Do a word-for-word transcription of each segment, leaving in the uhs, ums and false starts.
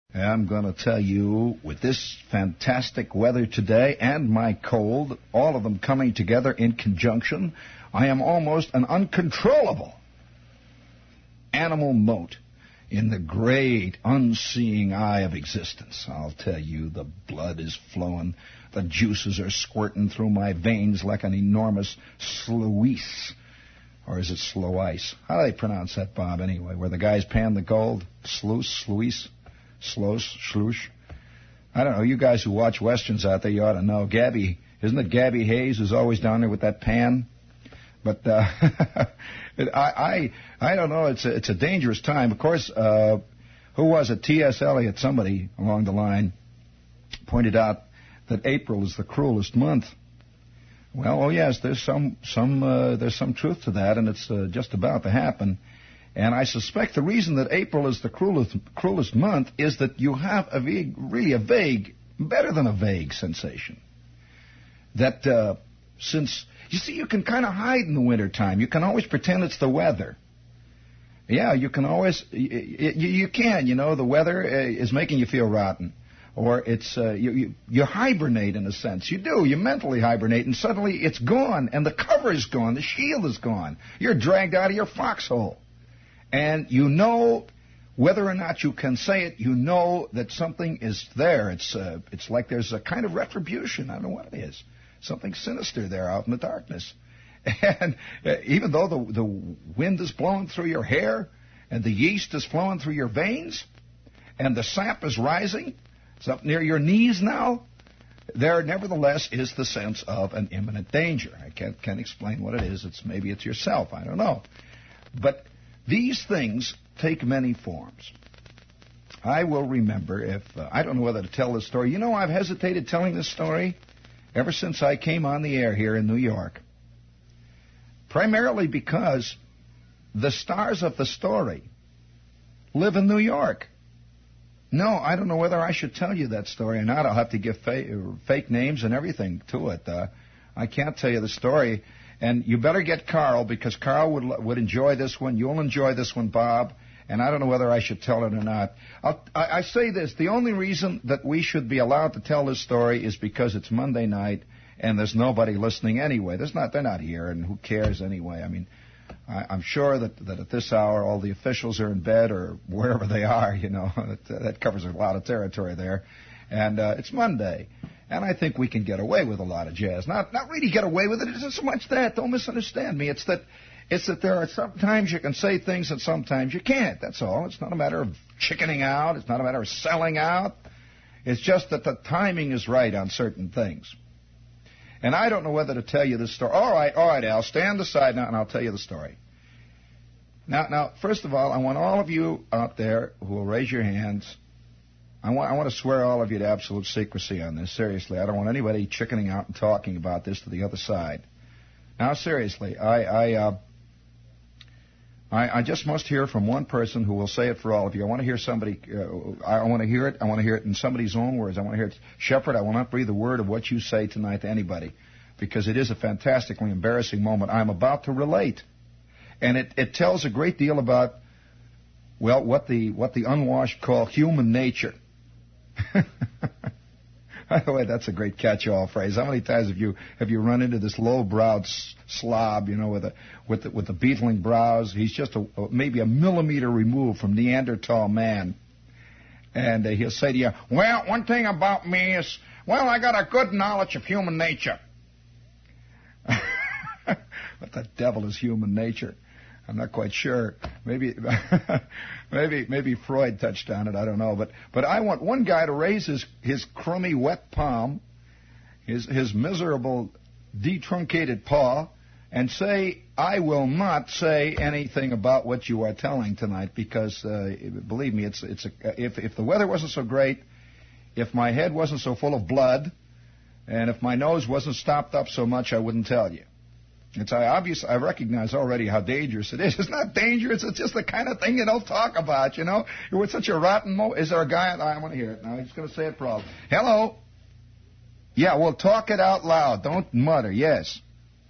I'm going to tell you, with this fantastic weather today and my cold, all of them coming together in conjunction, I am almost an uncontrollable animal mote in the great unseeing eye of existence. I'll tell you, the blood is flowing, the juices are squirting through my veins like an enormous sluice. Or is it slow ice? How do they pronounce that, Bob, anyway? Where the guys pan the gold? Sluice? Sluice? Slosh, sloosh. I don't know. You guys who watch westerns out there, you ought to know. Gabby, isn't it Gabby Hayes who's always down there with that pan? But uh, it, I, I, I don't know. It's a, it's a dangerous time. Of course, uh, who was it? T S. Eliot, somebody along the line, pointed out that April is the cruelest month. Well, oh yes, there's some some uh, there's some truth to that, and it's uh, just about to happen. And I suspect the reason that April is the cruelest, cruelest month is that you have a vague, really a vague, better than a vague sensation. That uh, since, you see, you can kind of hide in the wintertime. You can always pretend it's the weather. Yeah, you can always, you, you, you can, you know, the weather is making you feel rotten. Or it's, uh, you, you, you hibernate in a sense. You do, you mentally hibernate, and suddenly it's gone, and the cover is gone, the shield is gone. You're dragged out of your foxhole. And you know, whether or not you can say it, you know that something is there. It's uh, it's like there's a kind of retribution. I don't know what it is. Something sinister there out in the darkness. And uh, even though the, the wind is blowing through your hair, and the yeast is flowing through your veins, and the sap is rising, it's up near your knees now, there nevertheless is the sense of an imminent danger. I can't, can't explain what it is. It's maybe it's yourself. I don't know. But these things take many forms. I will remember if, uh, I don't know whether to tell this story. You know, I've hesitated telling this story ever since I came on the air here in New York. Primarily because the stars of the story live in New York. No, I don't know whether I should tell you that story or not. I'll have to give fa- fake names and everything to it. Uh, I can't tell you the story. And you better get Carl, because Carl would would enjoy this one. You'll enjoy this one, Bob. And I don't know whether I should tell it or not. I'll, I, I say this. The only reason that we should be allowed to tell this story is because it's Monday night and there's nobody listening anyway. There's not. They're not here, and who cares anyway? I mean, I, I'm sure that, that at this hour all the officials are in bed or wherever they are. You know, that, that covers a lot of territory there. And uh, it's Monday. And I think we can get away with a lot of jazz. Not not really get away with it. It isn't so much that. Don't misunderstand me. It's that it's that there are sometimes you can say things and sometimes you can't. That's all. It's not a matter of chickening out. It's not a matter of selling out. It's just that the timing is right on certain things. And I don't know whether to tell you this story. All right, all right, Al. Stand aside now and I'll tell you the story. Now, now, first of all, I want all of you out there who will raise your hands. I want, I want to swear all of you to absolute secrecy on this. Seriously, I don't want anybody chickening out and talking about this to the other side. Now, seriously, I I, uh, I I just must hear from one person who will say it for all of you. I want to hear somebody. Uh, I want to hear it. I want to hear it in somebody's own words. I want to hear it. Shepard, I will not breathe a word of what you say tonight to anybody, because it is a fantastically embarrassing moment I'm about to relate, and it, it tells a great deal about, well, what the what the unwashed call human nature. By the way, that's a great catch-all phrase. How many times have you have you run into this low-browed slob, you know, with a with the, with the beetling brows? He's just a, maybe a millimeter removed from Neanderthal man, and uh, he'll say to you, "Well, one thing about me is, well, I got a good knowledge of human nature." What the devil is human nature? I'm not quite sure. Maybe, maybe, maybe Freud touched on it. I don't know. But, but I want one guy to raise his, his crummy, wet palm, his, his miserable, detruncated paw, and say, "I will not say anything about what you are telling tonight, because, uh, believe me, it's, it's a, if, if the weather wasn't so great, if my head wasn't so full of blood, and if my nose wasn't stopped up so much, I wouldn't tell you." It's I obvious. I recognize already how dangerous it is. It's not dangerous. It's just the kind of thing you don't talk about. You know, you're with such a rotten mo. Is there a guy? I want to hear it now. He's going to say it probably. Hello. Yeah, well, talk it out loud. Don't mutter. Yes.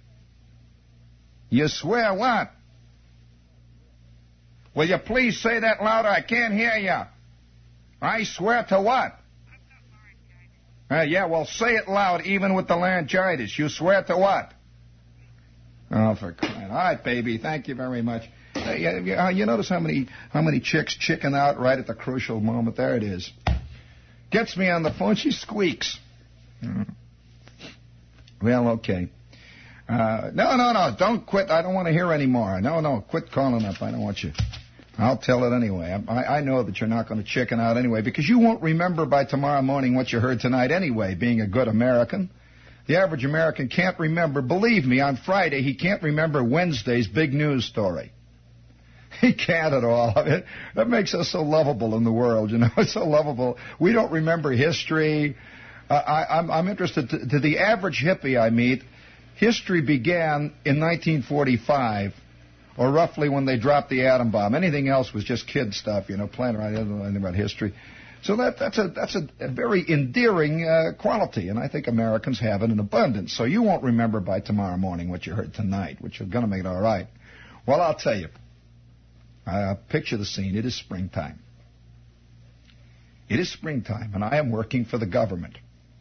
You swear what? Will you please say that louder? I can't hear you. I swear to what? Uh, yeah, well, say it loud, even with the laryngitis. You swear to what? Oh, for crying! All right, baby. Thank you very much. Uh, you, you notice how many how many chicks chicken out right at the crucial moment? There it is. Gets me on the phone. She squeaks. Mm. Well, okay. Uh, no, no, no. Don't quit. I don't want to hear any more. No, no. Quit calling up. I don't want you. I'll tell it anyway. I, I know that you're not going to chicken out anyway because you won't remember by tomorrow morning what you heard tonight anyway, being a good American. The average American can't remember. Believe me, on Friday, he can't remember Wednesday's big news story. He can't at all. I mean, that makes us so lovable in the world, you know. It's so lovable. We don't remember history. Uh, I, I'm, I'm interested to, to the average hippie I meet. History began in nineteen forty-five, or roughly when they dropped the atom bomb. Anything else was just kid stuff, you know, playing around. I don't know anything about history. So that, that's a that's a, a very endearing uh, quality, and I think Americans have it in abundance. So you won't remember by tomorrow morning what you heard tonight, which is going to make it all right. Well, I'll tell you. Uh, picture the scene. It is springtime. It is springtime, and I am working for the government.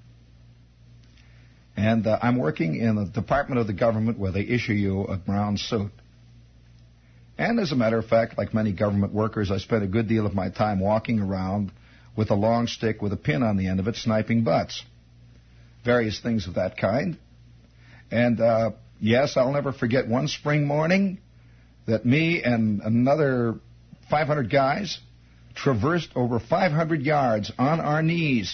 And uh, I'm working in the department of the government where they issue you a brown suit. And as a matter of fact, like many government workers, I spent a good deal of my time walking around with a long stick with a pin on the end of it, sniping butts. Various things of that kind. And, uh, yes, I'll never forget one spring morning that me and another five hundred guys traversed over five hundred yards on our knees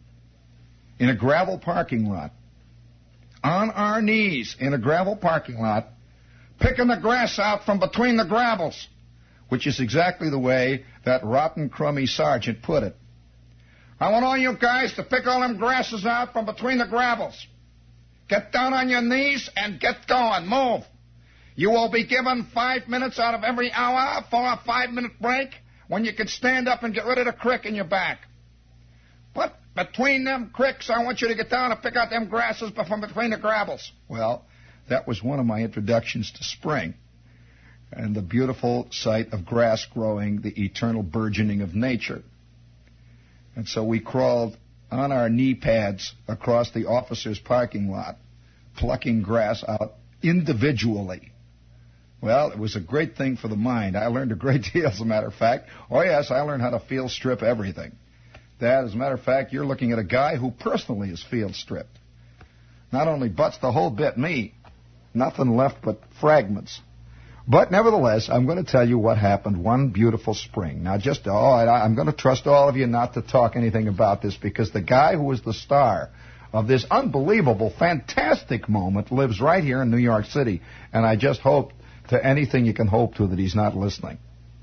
in a gravel parking lot. On our knees in a gravel parking lot, picking the grass out from between the gravels, which is exactly the way that rotten, crummy sergeant put it. I want all you guys to pick all them grasses out from between the gravels. Get down on your knees and get going. Move. You will be given five minutes out of every hour for a five-minute break when you can stand up and get rid of the crick in your back. But between them cricks, I want you to get down and pick out them grasses from between the gravels. Well, that was one of my introductions to spring and the beautiful sight of grass growing, the eternal burgeoning of nature. And so we crawled on our knee pads across the officers' parking lot, plucking grass out individually. Well, it was a great thing for the mind. I learned a great deal, as a matter of fact. Oh, yes, I learned how to field strip everything. That, as a matter of fact, you're looking at a guy who personally is field stripped. Not only butts the whole bit, me, nothing left but fragments. But nevertheless, I'm going to tell you what happened one beautiful spring. Now, just, oh, I, I'm going to trust all of you not to talk anything about this because the guy who was the star of this unbelievable, fantastic moment lives right here in New York City. And I just hope to anything you can hope to that he's not listening.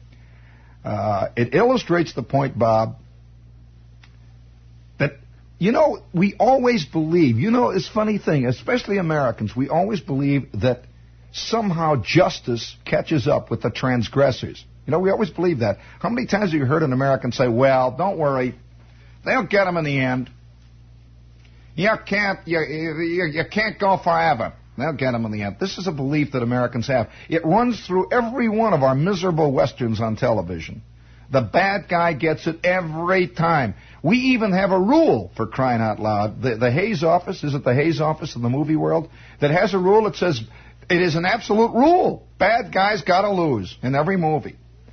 Uh, it illustrates the point, Bob, that, you know, we always believe, you know, it's a funny thing, especially Americans, we always believe that somehow justice catches up with the transgressors. You know, we always believe that. How many times have you heard an American say, well, don't worry, they'll get them in the end. You can't, you, you, you can't go forever. They'll get them in the end. This is a belief that Americans have. It runs through every one of our miserable westerns on television. The bad guy gets it every time. We even have a rule, for crying out loud. The, the Hayes office, is it the Hayes office in the movie world, that has a rule that says it is an absolute rule. Bad guys got to lose in every movie.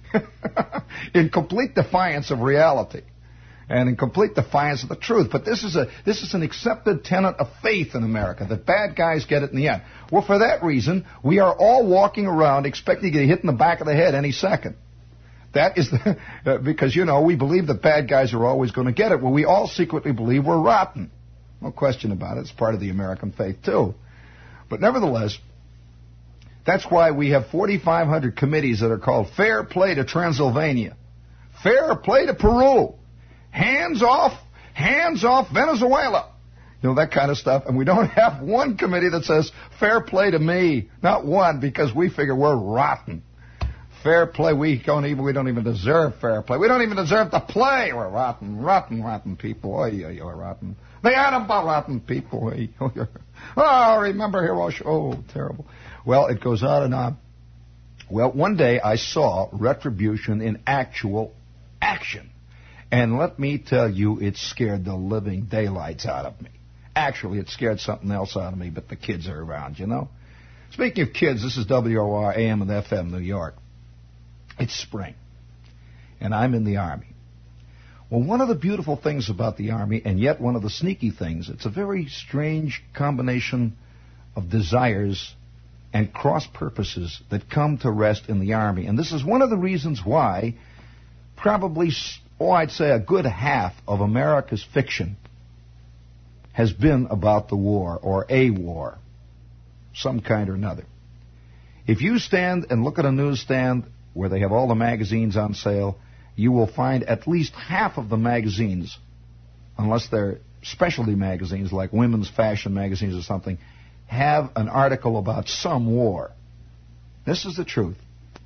In complete defiance of reality. And in complete defiance of the truth. But this is a this is an accepted tenet of faith in America, that bad guys get it in the end. Well, for that reason, we are all walking around expecting to get hit in the back of the head any second. That is the, uh, because, you know, we believe that bad guys are always going to get it. Well, we all secretly believe we're rotten. No question about it. It's part of the American faith, too. But nevertheless, that's why we have forty-five hundred committees that are called Fair Play to Transylvania, Fair Play to Peru, Hands off, hands off Venezuela. You know, that kind of stuff. And we don't have one committee that says, fair play to me. Not one, because we figure we're rotten. Fair play, we don't even, we don't even deserve fair play. We don't even deserve to play. We're rotten, rotten, rotten people. Oh, yeah, you're rotten. The Adam rotten people. Oh, remember Hiroshima. Oh, terrible. Well, it goes on and on. Well, one day I saw retribution in actual action. And let me tell you, it scared the living daylights out of me. Actually, it scared something else out of me, but the kids are around, you know. Speaking of kids, this is W O R A M and F M New York. It's spring, and I'm in the Army. Well, one of the beautiful things about the Army, and yet one of the sneaky things, it's a very strange combination of desires and cross purposes that come to rest in the Army. And this is one of the reasons why probably, oh, I'd say a good half of America's fiction has been about the war, or a war, some kind or another. If you stand and look at a newsstand where they have all the magazines on sale, you will find at least half of the magazines, unless they're specialty magazines like women's fashion magazines or something, have an article about some war. This is the truth.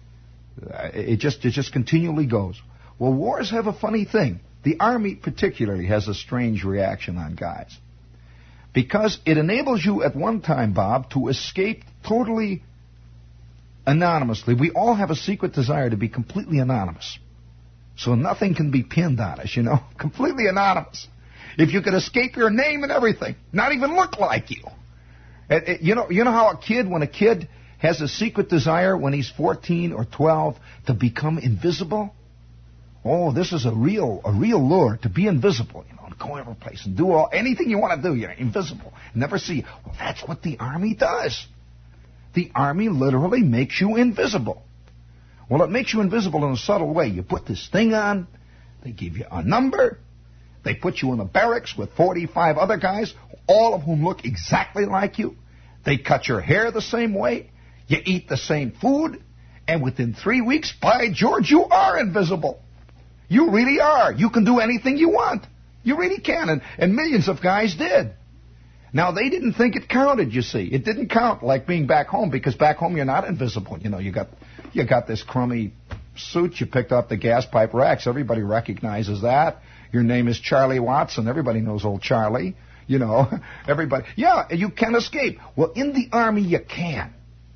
It just, it just continually goes. Well, wars have a funny thing. The Army particularly has a strange reaction on guys. Because it enables you at one time, Bob, to escape totally anonymously. We all have a secret desire to be completely anonymous. So nothing can be pinned on us, you know. Completely anonymous. If you could escape your name and everything, not even look like you. It, it, you know, you know how a kid, when a kid has a secret desire when he's fourteen or twelve to become invisible? Oh, this is a real, a real lure, to be invisible, you know, and go every place and do all, anything you want to do, you're invisible. Never see you. Well, that's what the Army does. The Army literally makes you invisible. Well, it makes you invisible in a subtle way. You put this thing on, they give you a number, they put you in a barracks with forty-five other guys, all of whom look exactly like you. They cut your hair the same way, you eat the same food, and within three weeks, by George, you are invisible. You really are. You can do anything you want. You really can. And, and millions of guys did. Now, they didn't think it counted, you see. It didn't count like being back home, because back home you're not invisible. You know, you got you got this crummy suit you picked up the gas pipe racks. Everybody recognizes that. Your name is Charlie Watson. Everybody knows old Charlie. You know, everybody. Yeah, you can escape. Well, in the Army you can.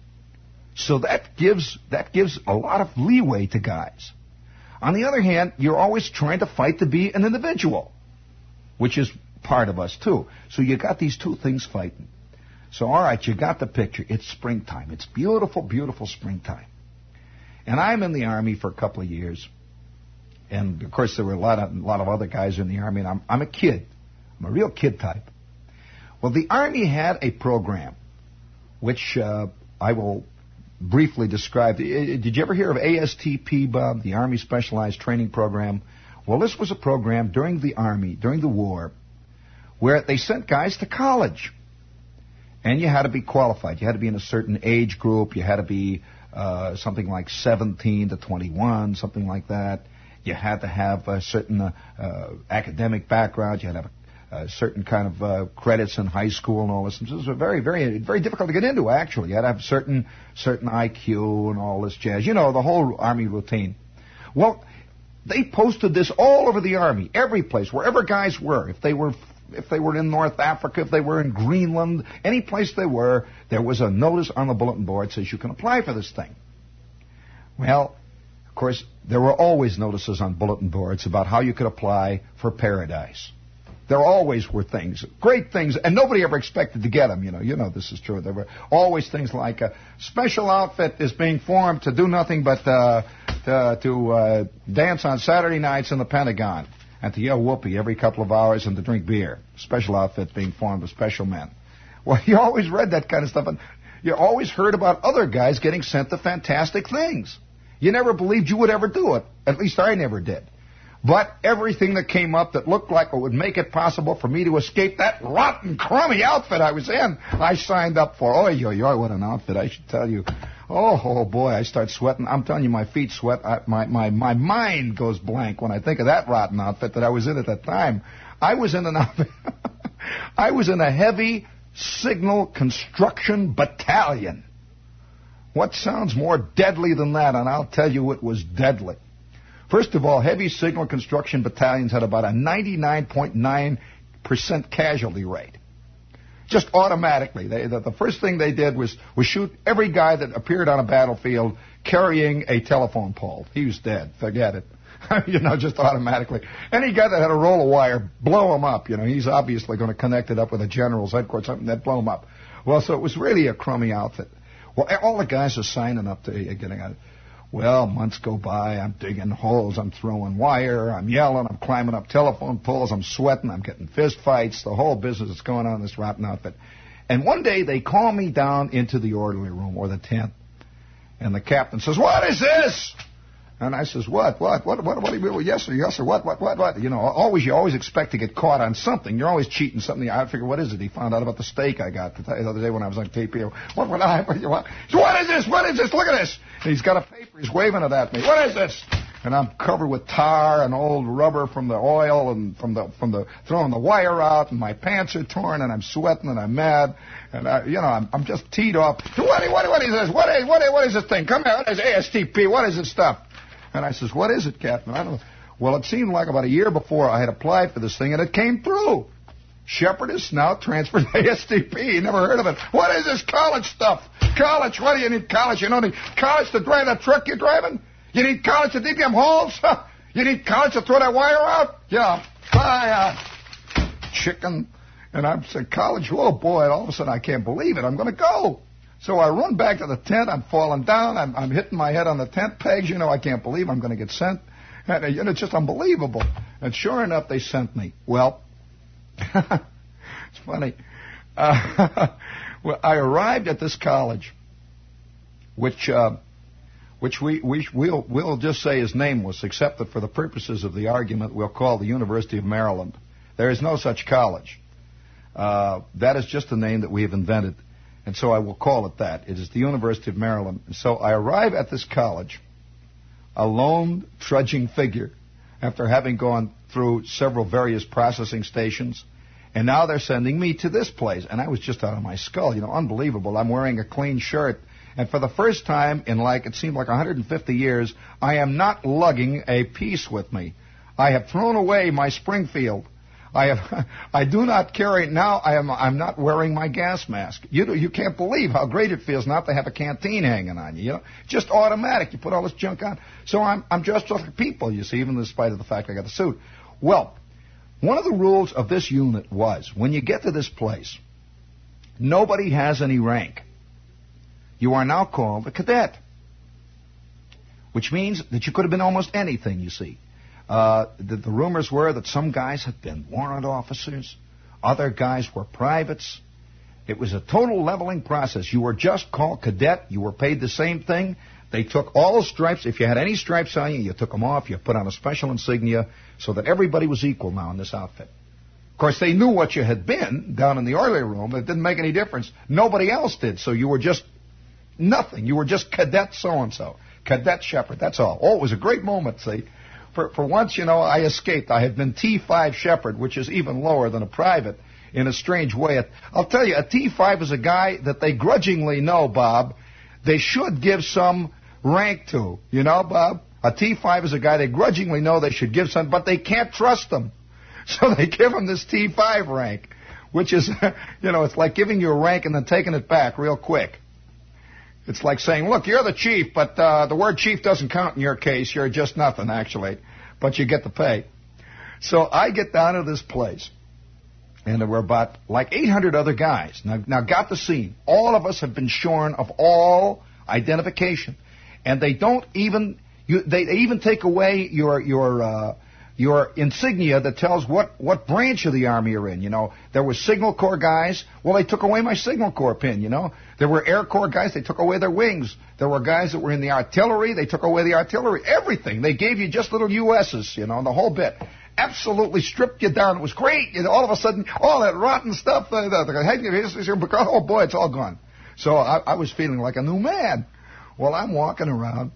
So that gives that gives a lot of leeway to guys. On the other hand, you're always trying to fight to be an individual, which is part of us, too. So you got these two things fighting. So, all right, you got the picture. It's springtime. It's beautiful, beautiful springtime. And I'm in the Army for a couple of years. And, of course, there were a lot of, a lot of other guys in the Army, and I'm, I'm a kid. I'm a real kid type. Well, the Army had a program, which uh, I will briefly describe. Did you ever hear of A S T P, Bob, the Army Specialized Training Program? Well, this was a program during the Army, during the war, where they sent guys to college. And you had to be qualified. You had to be in a certain age group. You had to be uh, something like seventeen to twenty-one, something like that. You had to have a certain uh, uh, academic background. You had to have a Uh, certain kind of uh, credits in high school and all this. This was very, very, very difficult to get into, actually. You had to have certain, certain I Q and all this jazz. You know, the whole Army routine. Well, they posted this all over the Army, every place, wherever guys were. If they were, if they were in North Africa, if they were in Greenland, any place they were, there was a notice on the bulletin board that says you can apply for this thing. Well, of course, there were always notices on bulletin boards about how you could apply for paradise. There always were things, great things, and nobody ever expected to get them, you know. You know this is true. There were always things like a special outfit is being formed to do nothing but uh, to, to uh, dance on Saturday nights in the Pentagon and to yell whoopee every couple of hours and to drink beer. Special outfit being formed of special men. Well, you always read that kind of stuff, and you always heard about other guys getting sent to fantastic things. You never believed you would ever do it. At least I never did. But everything that came up that looked like it would make it possible for me to escape that rotten, crummy outfit I was in, I signed up for. Oh, yo, yo, what an outfit, I should tell you. Oh, oh boy, I start sweating. I'm telling you, my feet sweat. I, my, my, my mind goes blank when I think of that rotten outfit that I was in at that time. I was in an outfit. I was in a heavy signal construction battalion. What sounds more deadly than that? And I'll tell you, it was deadly. First of all, heavy signal construction battalions had about a ninety-nine point nine percent casualty rate. Just automatically. They, the, the first thing they did was, was shoot every guy that appeared on a battlefield carrying a telephone pole. He was dead. Forget it. you know, just automatically. Any guy that had a roll of wire, blow him up. You know, he's obviously going to connect it up with a general's headquarters, something that blow him up. Well, so it was really a crummy outfit. Well, all the guys are signing up to getting out. Well, months go by. I'm digging holes. I'm throwing wire. I'm yelling. I'm climbing up telephone poles. I'm sweating. I'm getting fist fights. The whole business is going on in this rotten outfit. And one day they call me down into the orderly room or the tent. And the captain says, "What is this?" And I says, what, what, what, what, what do you mean? Yes, sir, yes, sir, what, what, what, what? You know, always, you always expect to get caught on something. You're always cheating something. I figure, what is it? He found out about the steak I got the other day when I was on K P O. What, what, I, what, what, so what is this? What is this? Look at this. And he's got a paper. He's waving it at me. What is this? And I'm covered with tar and old rubber from the oil and from the, from the, throwing the wire out, and my pants are torn, and I'm sweating, and I'm mad, and I, you know, I'm, I'm just teed off. What, what, what is this? What is, what is, what is this thing? Come here. What is A S T P? What is this stuff? And I says, what is it, Captain? I don't know. Well, it seemed like about a year before I had applied for this thing, and it came through. Shepard is now transferred to A S T P. Never heard of it. What is this college stuff? College? What do you need college? You don't need college to drive that truck you're driving? You need college to dig them holes? You need college to throw that wire out? Yeah. Bye, uh, chicken. And I'm saying, college? Oh, boy. And all of a sudden, I can't believe it. I'm going to go. So I run back to the tent. I'm falling down. I'm, I'm hitting my head on the tent pegs. You know, I can't believe I'm going to get sent. And, and it's just unbelievable. And sure enough, they sent me. Well, it's funny. Uh, well, I arrived at this college, which uh, which we, we, we'll, we'll just say is nameless, except that for the purposes of the argument, we'll call the University of Maryland. There is no such college. Uh, that is just a name that we have invented. And so I will call it that. It is the University of Maryland. So I arrive at this college, a lone, trudging figure, after having gone through several various processing stations. And now they're sending me to this place. And I was just out of my skull. You know, unbelievable. I'm wearing a clean shirt. And for the first time in, like, it seemed like one hundred fifty years, I am not lugging a piece with me. I have thrown away my Springfield. I have, I do not carry, now I am, I'm not wearing my gas mask. You do, you can't believe how great it feels not to have a canteen hanging on you, you know. Just automatic. You put all this junk on. So I'm, I'm dressed like people, you see, even in spite of the fact I got the suit. Well, one of the rules of this unit was, when you get to this place, nobody has any rank. You are now called a cadet, which means that you could have been almost anything, you see. Uh, the, the rumors were that some guys had been warrant officers, other guys were privates. It was a total leveling process. You were just called cadet. You were paid the same thing. They took all the stripes. If you had any stripes on you, you took them off. You put on a special insignia so that everybody was equal now in this outfit. Of course, they knew what you had been down in the orderly room. It didn't make any difference. Nobody else did, so you were just nothing. You were just cadet so-and-so, cadet Shepard. That's all. Oh, it was a great moment, see. For, for once, you know, I escaped. I had been T five Shepard, which is even lower than a private in a strange way. I'll tell you, a T five is a guy that they grudgingly know, Bob, they should give some rank to. You know, Bob? A T five is a guy they grudgingly know they should give some, but they can't trust them. So they give him this T five rank, which is, you know, it's like giving you a rank and then taking it back real quick. It's like saying, look, you're the chief, but uh, the word chief doesn't count in your case. You're just nothing, actually, but you get the pay. So I get down to this place, and there were about like eight hundred other guys. Now, now got the scene. All of us have been shorn of all identification, and they don't even you, they even take away your your uh, your insignia that tells what, what branch of the Army you're in. You know, there were Signal Corps guys. Well, they took away my Signal Corps pin, you know. There were Air Corps guys. They took away their wings. There were guys that were in the artillery. They took away the artillery. Everything. They gave you just little U S's, you know, the whole bit. Absolutely stripped you down. It was great. You know, all of a sudden, all that rotten stuff, uh, the, the, oh, boy, it's all gone. So I, I was feeling like a new man. Well, I'm walking around.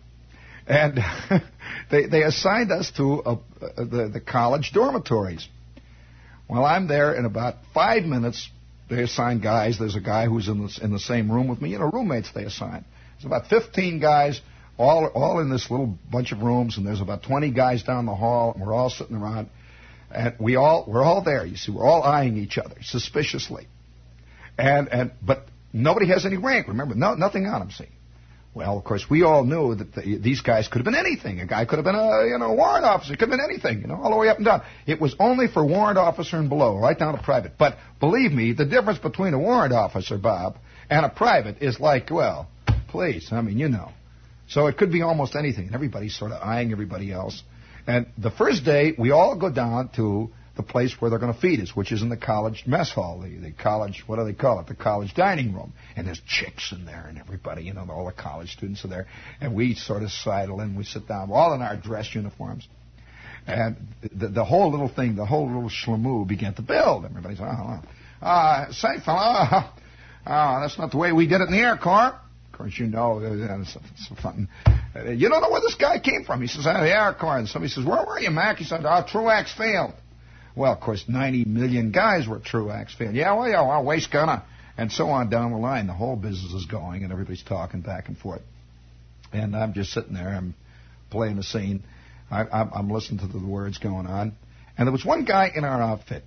And they, they assigned us to a, a, the, the college dormitories. Well, I'm there in about five minutes. They assign guys. There's a guy who's in the, in the same room with me. You know, roommates they assign. There's about fifteen guys, all all in this little bunch of rooms, and there's about twenty guys down the hall, and we're all sitting around. And we all we're all there. You see, we're all eyeing each other suspiciously. And and but nobody has any rank. Remember, no nothing on them. See. Well, of course, we all knew that the, these guys could have been anything. A guy could have been a you know warrant officer. Could have been anything, you know, all the way up and down. It was only for warrant officer and below, right down to private. But believe me, the difference between a warrant officer, Bob, and a private is like, well, please, I mean, you know. So it could be almost anything, and everybody's sort of eyeing everybody else. And the first day, we all go down to the place where they're going to feed us, which is in the college mess hall, the, the college, what do they call it, the college dining room. And there's chicks in there and everybody, you know, all the college students are there. And we sort of sidle in, we sit down, we're all in our dress uniforms. And the, the whole little thing, the whole little schlemoo began to build. Everybody's, oh, oh. Uh, say, fella, oh, that's not the way we did it in the Air Corps. Of course, you know, it's, it's fun. Uh, you don't know where this guy came from. He says, oh, the Air Corps. And somebody says, where were you, Mac? He said, oh, Truax Field. Well, of course, ninety million guys were at Truax Field. Yeah, well, yeah, well, waste gunner. And so on down the line. The whole business is going, and everybody's talking back and forth. And I'm just sitting there. I'm playing the scene. I, I'm, I'm listening to the words going on. And there was one guy in our outfit.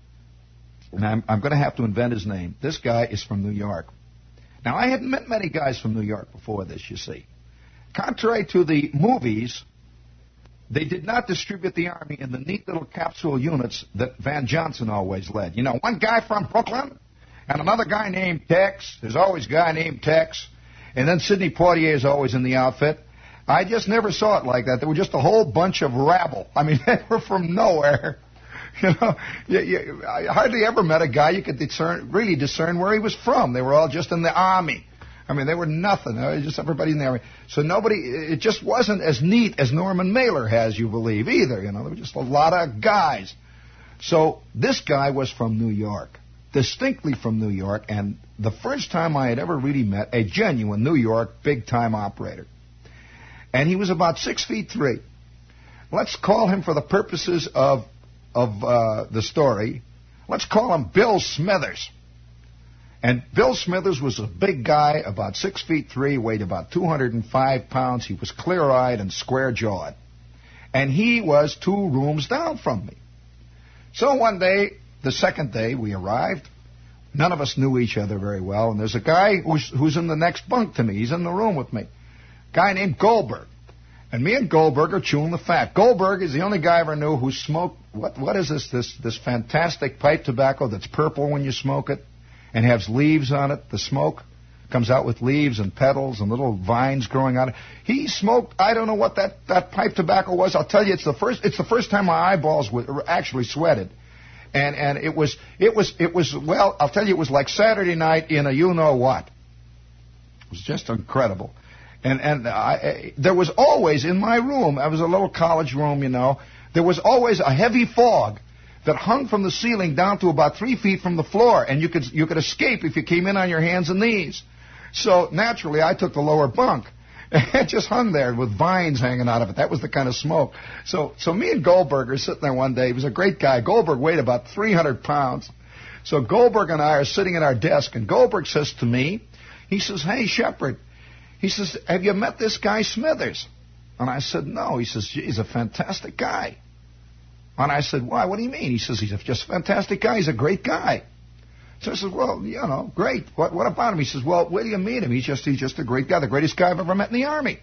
And I'm, I'm going to have to invent his name. This guy is from New York. Now, I hadn't met many guys from New York before this, you see. Contrary to the movies, they did not distribute the Army in the neat little capsule units that Van Johnson always led. You know, one guy from Brooklyn and another guy named Tex. There's always a guy named Tex. And then Sidney Poitier is always in the outfit. I just never saw it like that. There were just a whole bunch of rabble. I mean, they were from nowhere. You know, you, you, I hardly ever met a guy you could discern, really discern where he was from. They were all just in the Army. I mean, they were nothing. It was just everybody in the Army. So nobody, it just wasn't as neat as Norman Mailer has, you believe, either. You know, there were just a lot of guys. So this guy was from New York, distinctly from New York, and the first time I had ever really met a genuine New York big-time operator. And he was about six feet three. Let's call him, for the purposes of of uh, the story, let's call him Bill Smithers. And Bill Smithers was a big guy, about six feet three, weighed about two hundred five pounds. He was clear-eyed and square-jawed. And he was two rooms down from me. So one day, the second day, we arrived. None of us knew each other very well. And there's a guy who's, who's in the next bunk to me. He's in the room with me. A guy named Goldberg. And me and Goldberg are chewing the fat. Goldberg is the only guy I ever knew who smoked, what, what is this, this, this fantastic pipe tobacco that's purple when you smoke it and has leaves on it? The smoke comes out with leaves and petals and little vines growing on it. He smoked, I don't know what that, that pipe tobacco was. I'll tell you, it's the first, it's the first time my eyeballs were actually sweated. And, and it was, it was, it was, well, I'll tell you, it was like Saturday night in a you-know-what. It was just incredible. And and I, there was always, in my room, I was a little college room, you know, there was always a heavy fog that hung from the ceiling down to about three feet from the floor, and you could you could escape if you came in on your hands and knees. So naturally, I took the lower bunk. It just hung there with vines hanging out of it. That was the kind of smoke. So so me and Goldberg are sitting there one day. He was a great guy. Goldberg weighed about three hundred pounds. So Goldberg and I are sitting at our desk, and Goldberg says to me, he says, "Hey, Shepard," he says, "have you met this guy Smithers?" And I said, "No." He says, "He's a fantastic guy." And I said, "Why? What do you mean?" He says, "He's just a fantastic guy. He's a great guy." So I said, "Well, you know, great. What, what about him?" He says, "Well, where do you meet him? He's just he's just a great guy, the greatest guy I've ever met in the Army."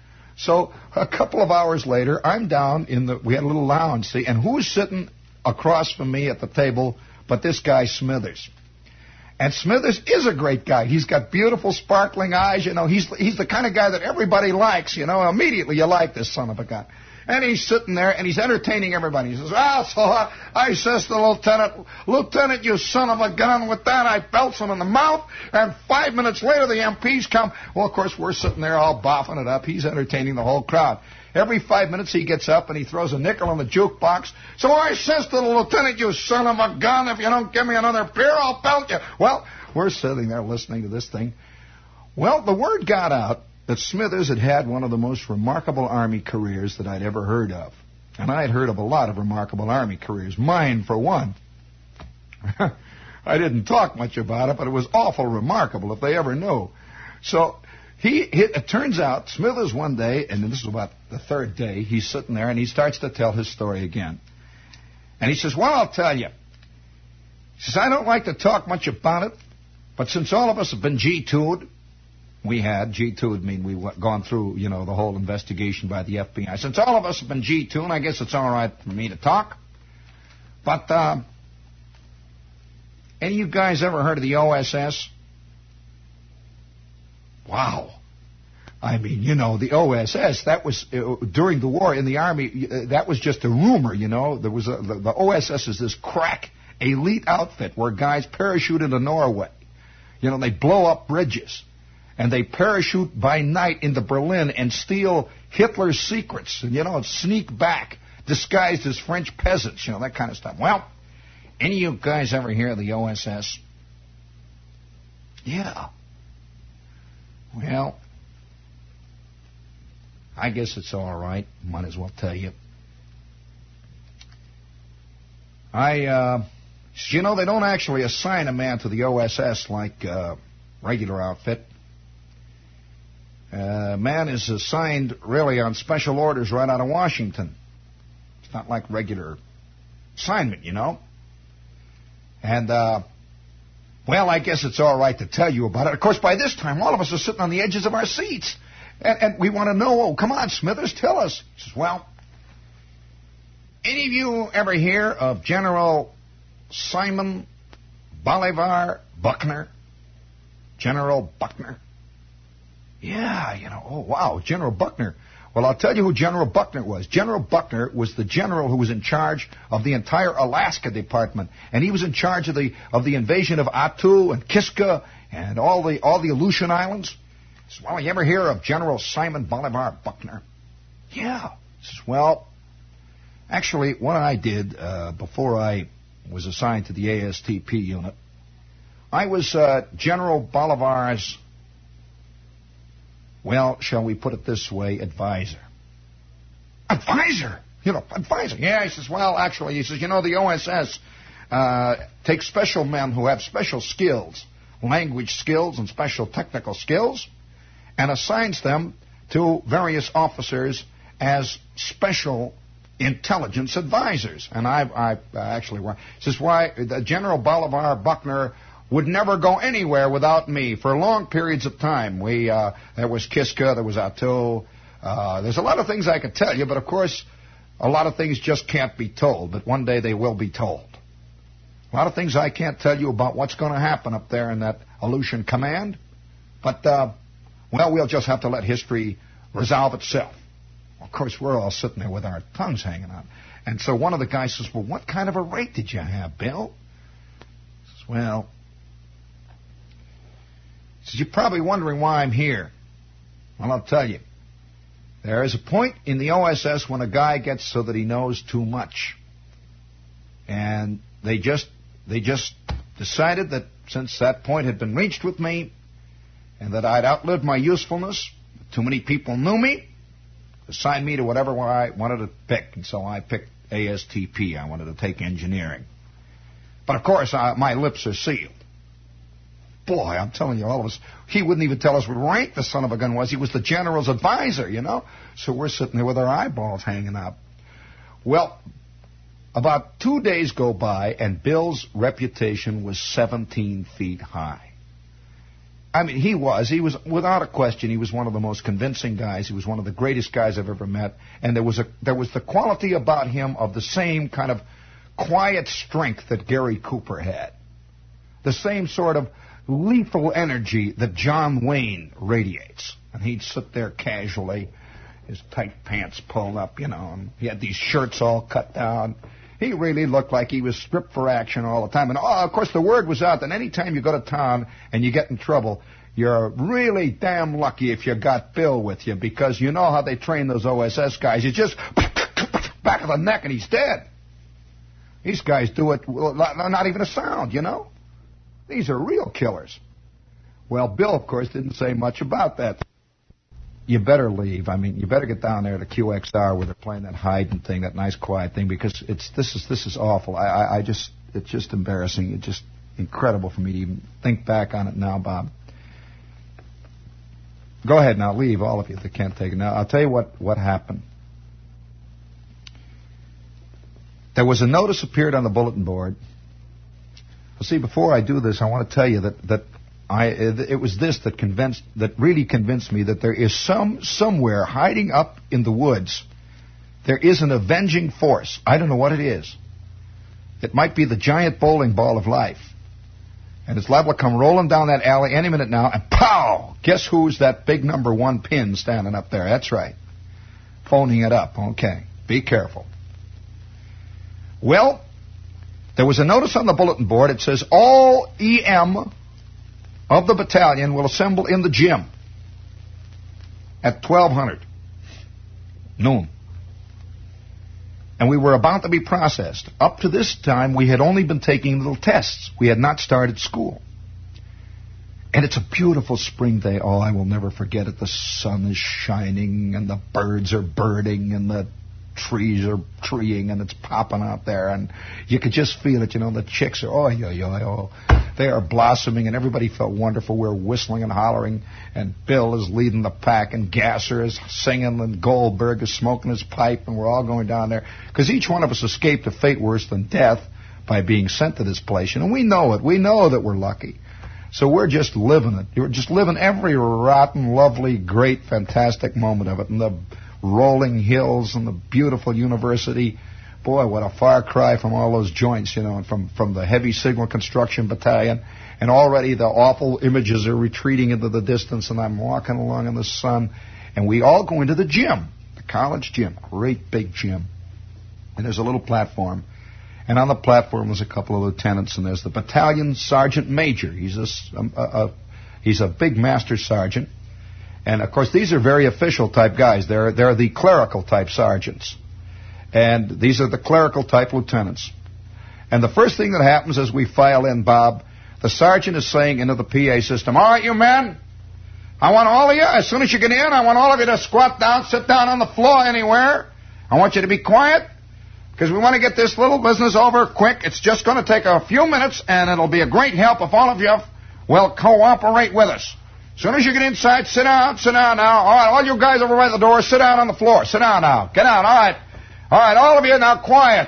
So a couple of hours later, I'm down in the, we had a little lounge, see, and who's sitting across from me at the table but this guy Smithers? And Smithers is a great guy. He's got beautiful, sparkling eyes. You know, he's he's the kind of guy that everybody likes. You know, immediately you like this son of a gun. And he's sitting there, and he's entertaining everybody. He says, "Well, so I, I says to the lieutenant, 'Lieutenant, you son of a gun.' With that, I belts him in the mouth, and five minutes later, the M Ps come." Well, of course, we're sitting there all boffing it up. He's entertaining the whole crowd. Every five minutes, he gets up, and he throws a nickel on the jukebox. "So I says to the lieutenant, 'You son of a gun, if you don't give me another beer, I'll belt you.'" Well, we're sitting there listening to this thing. Well, the word got out that Smithers had had one of the most remarkable Army careers that I'd ever heard of. And I had heard of a lot of remarkable Army careers. Mine, for one. I didn't talk much about it, but it was awful remarkable if they ever knew. So he, he, it turns out Smithers one day, and this is about the third day, he's sitting there and he starts to tell his story again. And he says, "Well, I'll tell you." He says, "I don't like to talk much about it, but since all of us have been G two'd, we had. G two would mean we've gone through, you know, the whole investigation by the F B I. Since all of us have been G two, and I guess it's all right for me to talk. But, uh, any of you guys ever heard of the O S S? Wow. I mean, you know, the O S S, that was, uh, during the war in the Army, uh, that was just a rumor, you know. There was a, the, the O S S is this crack elite outfit where guys parachute into Norway. You know, they blow up bridges. And they parachute by night into Berlin and steal Hitler's secrets. And, you know, sneak back, disguised as French peasants, you know, that kind of stuff. Well, any of you guys ever hear of the O S S? Yeah. Well, I guess it's all right. Might as well tell you. I, uh, you know, they don't actually assign a man to the O S S like uh, regular outfit. Uh, man is assigned really on special orders right out of Washington. It's not like regular assignment, you know. And, uh, well, I guess it's all right to tell you about it. Of course, by this time, all of us are sitting on the edges of our seats. And, and we want to know, oh, come on, Smithers, tell us. He says, well, any of you ever hear of General Simon Bolivar Buckner? General Buckner? Yeah, you know, oh, wow, General Buckner. Well, I'll tell you who General Buckner was. General Buckner was the general who was in charge of the entire Alaska Department, and he was in charge of the of the invasion of Attu and Kiska and all the all the Aleutian Islands. He says, well, you ever hear of General Simon Bolivar Buckner? Yeah. He says, well, actually, what I did uh, before I was assigned to the A S T P unit, I was uh, General Bolivar's, well, shall we put it this way, advisor. Advisor? You know, advisor. Yeah, he says, well, actually, he says, you know, the O S S uh, takes special men who have special skills, language skills and special technical skills, and assigns them to various officers as special intelligence advisors. And I, I actually, he says, why, General Bolivar Buckner would never go anywhere without me for long periods of time. We, uh, there was Kiska, there was Attu. Uh, there's a lot of things I could tell you, but of course, a lot of things just can't be told, but one day they will be told. A lot of things I can't tell you about what's going to happen up there in that Aleutian Command, but, uh, well, we'll just have to let history resolve itself. Of course, we're all sitting there with our tongues hanging out. And so one of the guys says, well, what kind of a rate did you have, Bill? He says, well, he says, you're probably wondering why I'm here. Well, I'll tell you. There is a point in the O S S when a guy gets so that he knows too much. And they just they just decided that since that point had been reached with me and that I'd outlived my usefulness, too many people knew me, assigned me to whatever I wanted to pick. And so I picked A S T P. I wanted to take engineering. But, of course, I, my lips are sealed. Boy, I'm telling you, all of us, he wouldn't even tell us what rank the son of a gun was. He was the general's advisor, you know. So we're sitting there with our eyeballs hanging out. Well, about two days go by, and Bill's reputation was seventeen feet high. I mean, he was. He was, without a question, he was one of the most convincing guys. He was one of the greatest guys I've ever met. And there was a there was the quality about him of the same kind of quiet strength that Gary Cooper had. The same sort of lethal energy that John Wayne radiates. And he'd sit there casually, his tight pants pulled up, you know, and he had these shirts all cut down. He really looked like he was stripped for action all the time. And, oh, of course, the word was out that any time you go to town and you get in trouble, you're really damn lucky if you got Bill with you, because you know how they train those O S S guys. You just back of the neck and he's dead. These guys do it not even a sound, you know. These are real killers. Well, Bill, of course, didn't say much about that. You better leave. I mean, you better get down there to Q X R where they're playing that hiding thing, that nice quiet thing, because it's this is this is awful. I, I, I just it's just embarrassing. It's just incredible for me to even think back on it now, Bob. Go ahead now, leave, all of you that can't take it. Now, I'll tell you what, what happened. There was a notice appeared on the bulletin board. Well, see, before I do this, I want to tell you that, that I, it was this that convinced, that really convinced me that there is some, somewhere hiding up in the woods, there is an avenging force. I don't know what it is. It might be the giant bowling ball of life. And it's liable to come rolling down that alley any minute now, and pow! Guess who's that big number one pin standing up there? That's right. Phoning it up. Okay. Be careful. Well, there was a notice on the bulletin board. It says, all E M of the battalion will assemble in the gym at twelve hundred noon. And we were about to be processed. Up to this time, we had only been taking little tests. We had not started school. And it's a beautiful spring day. Oh, I will never forget it. The sun is shining, and the birds are birding, and the trees are treeing, and it's popping out there. And you could just feel it, you know. The chicks are, oh, yo, yo, oh. They are blossoming, and everybody felt wonderful. We were whistling and hollering, and Bill is leading the pack, and Gasser is singing, and Goldberg is smoking his pipe, and we're all going down there. Because each one of us escaped a fate worse than death by being sent to this place. And we know it. We know that we're lucky. So we're just living it. We're just living every rotten, lovely, great, fantastic moment of it. And the rolling hills and the beautiful university. Boy, what a far cry from all those joints, you know, and from, from the heavy signal construction battalion. And already the awful images are retreating into the distance, and I'm walking along in the sun. And we all go into the gym, the college gym, great big gym. And there's a little platform. And on the platform was a couple of lieutenants, and there's the battalion sergeant major. He's a, a, a, he's a big master sergeant. And, of course, these are very official type guys. They're, they're the clerical type sergeants. And these are the clerical type lieutenants. And the first thing that happens as we file in, Bob, the sergeant is saying into the P A system, all right, you men, I want all of you, as soon as you get in, I want all of you to squat down, sit down on the floor anywhere. I want you to be quiet, because we want to get this little business over quick. It's just going to take a few minutes, and it'll be a great help if all of you will cooperate with us. As soon as you get inside, sit down, sit down now. All right, all you guys over by the door, sit down on the floor. Sit down now. Get down, all right. All right, all of you now quiet.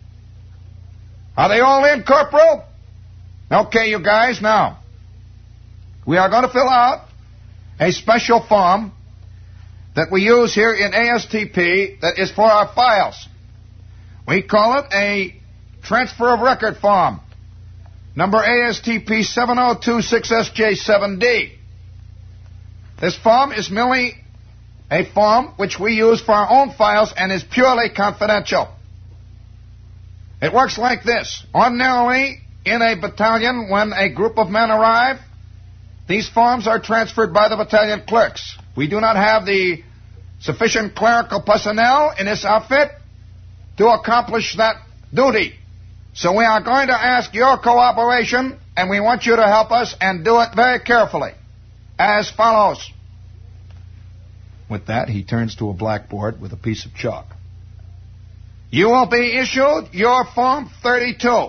Are they all in, Corporal? Okay, you guys, now. We are going to fill out a special form that we use here in A S T P that is for our files. We call it a transfer of record form. Number A S T P seven oh two six S J seven D. This form is merely a form which we use for our own files and is purely confidential. It works like this. Ordinarily, in a battalion, when a group of men arrive, these forms are transferred by the battalion clerks. We do not have the sufficient clerical personnel in this outfit to accomplish that duty. So we are going to ask your cooperation, and we want you to help us and do it very carefully, as follows. With that, he turns to a blackboard with a piece of chalk. You will be issued your Form thirty-two.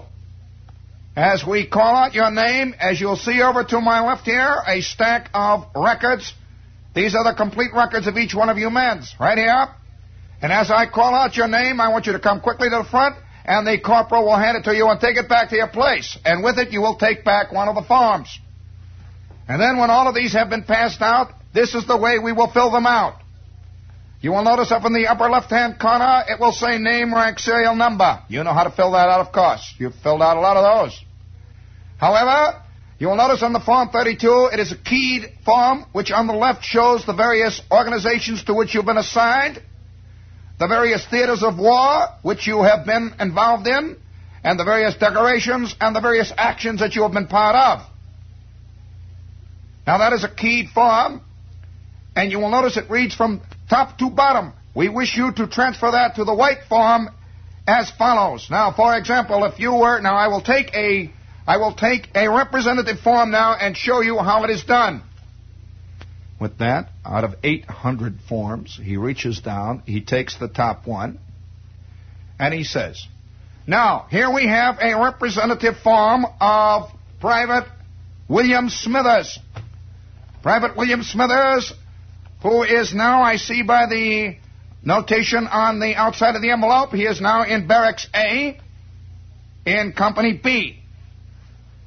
As we call out your name, as you'll see over to my left here, a stack of records. These are the complete records of each one of you men, right here. And as I call out your name, I want you to come quickly to the front, and the corporal will hand it to you and take it back to your place. And with it, you will take back one of the forms. And then when all of these have been passed out, this is the way we will fill them out. You will notice up in the upper left-hand corner, it will say name, rank, serial number. You know how to fill that out, of course. You've filled out a lot of those. However, you will notice on the Form thirty-two, it is a keyed form, which on the left shows the various organizations to which you've been assigned, the various theaters of war which you have been involved in, and the various decorations and the various actions that you have been part of. Now, that is a keyed form, and you will notice it reads from top to bottom. We wish you to transfer that to the white form as follows. Now, for example, if you were... Now, I will take a, I will take a representative form now and show you how it is done. With that, out of eight hundred forms, he reaches down, he takes the top one, and he says, now, here we have a representative form of Private William Smithers. Private William Smithers, who is now, I see by the notation on the outside of the envelope, he is now in Barracks A in Company B.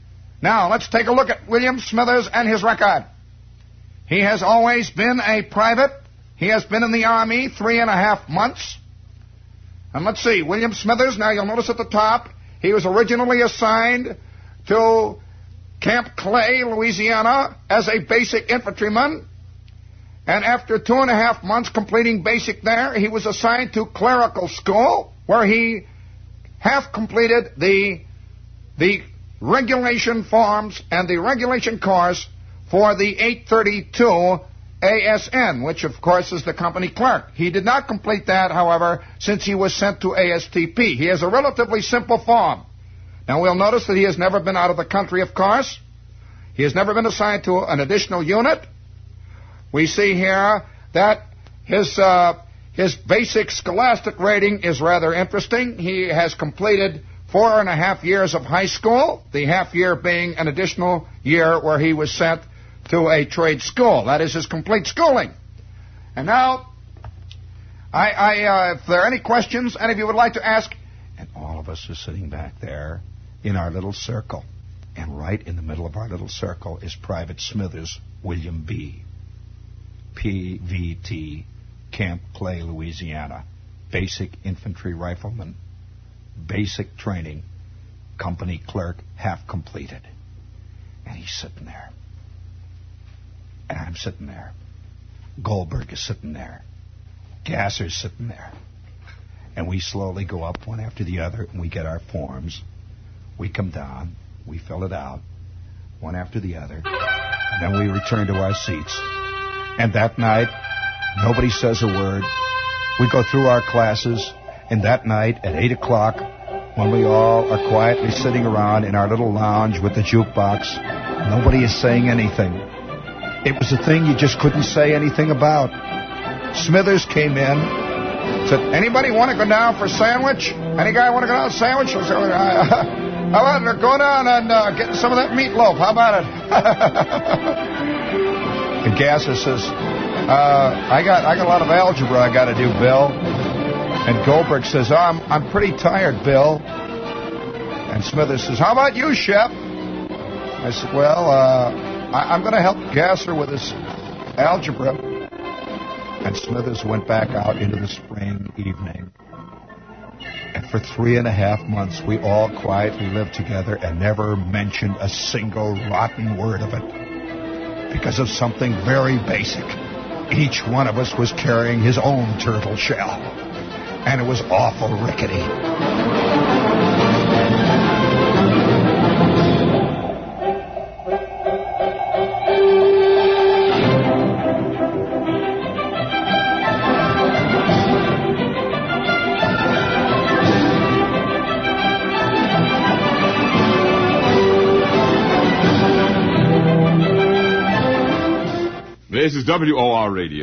Now, let's take a look at William Smithers and his record. He has always been a private. He has been in the Army three and a half months. And let's see, William Smithers, now you'll notice at the top, he was originally assigned to Camp Clay, Louisiana, as a basic infantryman. And after two and a half months completing basic there, he was assigned to clerical school, where he half completed the, the regulation forms and the regulation course for the eight thirty-two A S N, which of course is the company clerk. He did not complete that, however, since he was sent to A S T P. He has a relatively simple form. Now we'll notice that he has never been out of the country, of course. He has never been assigned to an additional unit. We see here that his uh, his basic scholastic rating is rather interesting. He has completed four and a half years of high school, the half year being an additional year where he was sent to a trade school. That is his complete schooling. And now, I, I uh, if there are any questions any of you would like to ask, and all of us are sitting back there in our little circle, and right in the middle of our little circle is Private Smithers William B. P V T, Camp Clay, Louisiana, basic infantry rifleman, basic training, company clerk, half completed. And he's sitting there. And I'm sitting there. Goldberg is sitting there. Gasser's sitting there. And we slowly go up one after the other, and we get our forms. We come down. We fill it out, one after the other. And then we return to our seats. And that night, nobody says a word. We go through our classes, and that night at eight o'clock, when we all are quietly sitting around in our little lounge with the jukebox, nobody is saying anything. It was a thing you just couldn't say anything about. Smithers came in, said, anybody want to go down for a sandwich? Any guy want to go down for a sandwich? I said, how about go down and uh, get some of that meatloaf? How about it? And Gasser says, uh, I got I got a lot of algebra I got to do, Bill. And Goldberg says, oh, I'm, I'm pretty tired, Bill. And Smithers says, how about you, Shep? I said, well, uh, I, I'm going to help Gasser with his algebra. And Smithers went back out into the spring evening. And for three and a half months, we all quietly lived together and never mentioned a single rotten word of it. Because of something very basic. Each one of us was carrying his own turtle shell. And it was awful rickety. This is W O R Radio.